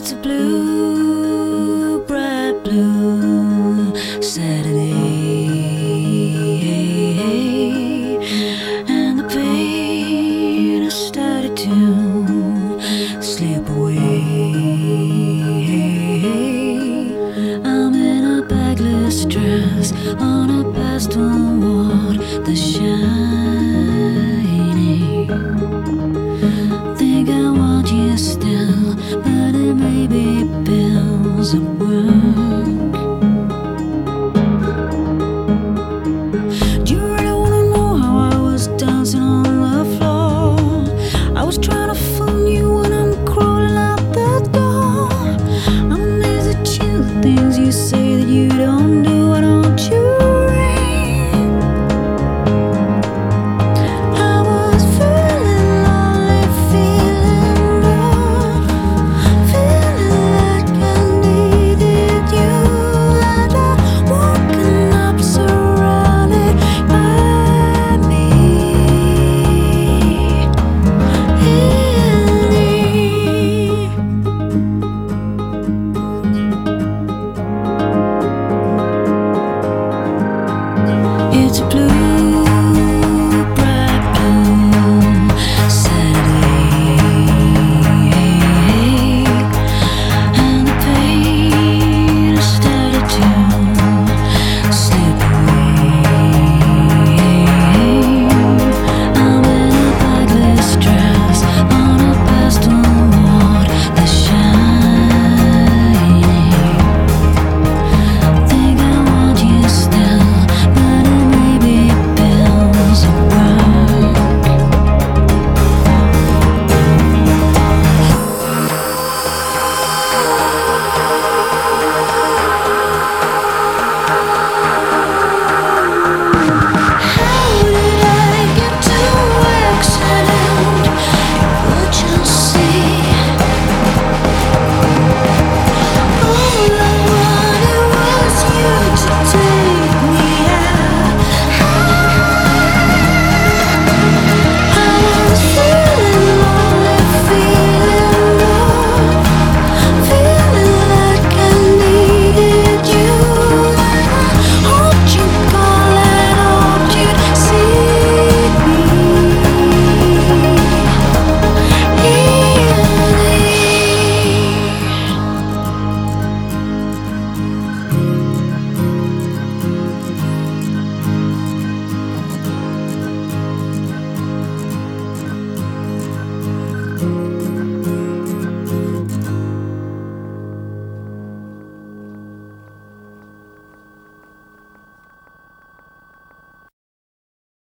It's a blue, bright blue Saturday, and the pain has started to slip away. I'm in a backless dress on a pastel wall that's shining. Think I want you still, but it may be bills at work. Do you really wanna know how I was dancing on the floor? I was trying to phone you when I'm crawling out the door. I'm amazed at you, the things you say that you don't do. Why don't you ring? I was feeling lonely, feeling bored, feeling like I needed you. And I'm walking up surrounded by me. It's blue.